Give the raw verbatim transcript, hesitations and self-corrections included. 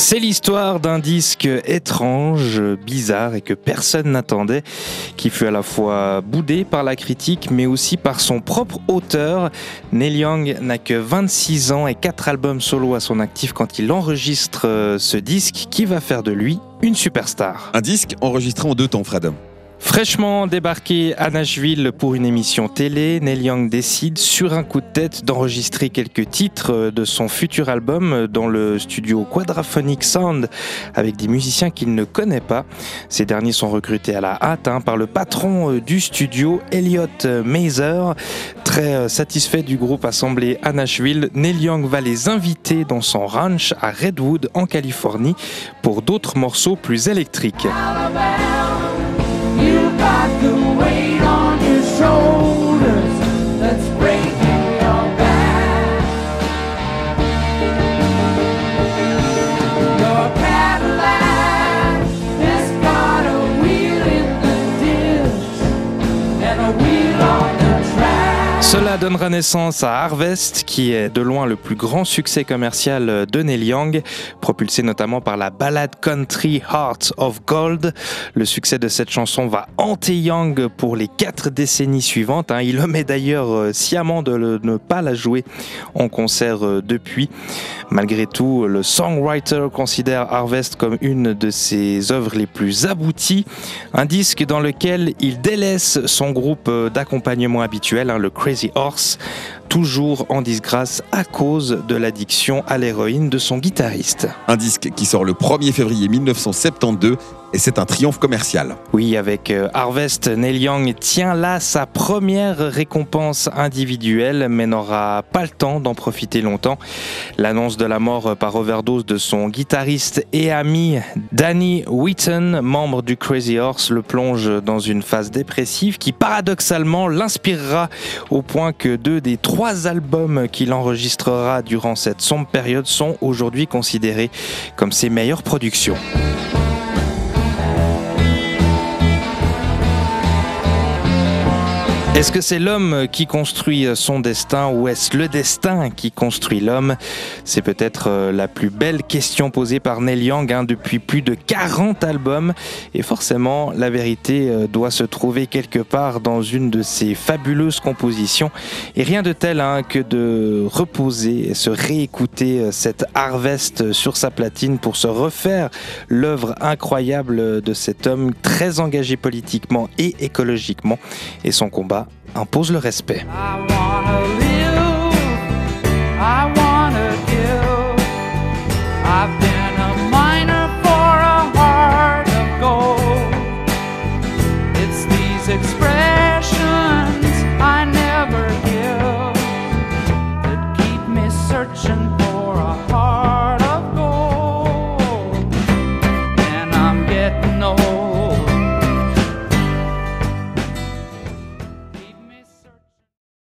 C'est l'histoire d'un disque étrange, bizarre et que personne n'attendait, qui fut à la fois boudé par la critique mais aussi par son propre auteur. Neil Young n'a que vingt-six ans et quatre albums solo à son actif quand il enregistre ce disque qui va faire de lui une superstar. Un disque enregistré en deux temps, Fred. Fraîchement débarqué à Nashville pour une émission télé, Neil Young décide sur un coup de tête d'enregistrer quelques titres de son futur album dans le studio Quadraphonic Sound avec des musiciens qu'il ne connaît pas. Ces derniers sont recrutés à la hâte hein, par le patron du studio, Elliot Mazer. Très satisfait du groupe assemblé à Nashville, Neil Young va les inviter dans son ranch à Redwood en Californie pour d'autres morceaux plus électriques. You got the weight on your shoulders that's breaking your back. Your Cadillac has got a wheel in the ditch and a wheel on the track. Cela donnera naissance à Harvest, qui est de loin le plus grand succès commercial de Neil Young, propulsé notamment par la ballade country Heart of Gold. Le succès de cette chanson va hanter Young pour les quatre décennies suivantes. Il omet d'ailleurs sciemment de ne pas la jouer en concert depuis. Malgré tout, le songwriter considère Harvest comme une de ses œuvres les plus abouties. Un disque dans lequel il délaisse son groupe d'accompagnement habituel, le Crazy Horse, toujours en disgrâce à cause de l'addiction à l'héroïne de son guitariste. Un disque qui sort le premier février mille neuf cent soixante-douze et c'est un triomphe commercial. Oui, avec Harvest, Neil Young tient là sa première récompense individuelle, mais n'aura pas le temps d'en profiter longtemps. L'annonce de la mort par overdose de son guitariste et ami Danny Wheaton, membre du Crazy Horse, le plonge dans une phase dépressive qui paradoxalement l'inspirera au point que deux des trois albums qu'il enregistrera durant cette sombre période sont aujourd'hui considérés comme ses meilleures productions. Est-ce que c'est l'homme qui construit son destin ou est-ce le destin qui construit l'homme ? C'est peut-être la plus belle question posée par Neil Young hein, depuis plus de quarante albums. Et forcément, la vérité doit se trouver quelque part dans une de ses fabuleuses compositions. Et rien de tel hein, que de reposer et se réécouter cette Harvest sur sa platine pour se refaire l'œuvre incroyable de cet homme très engagé politiquement et écologiquement. Et son combat impose le respect. I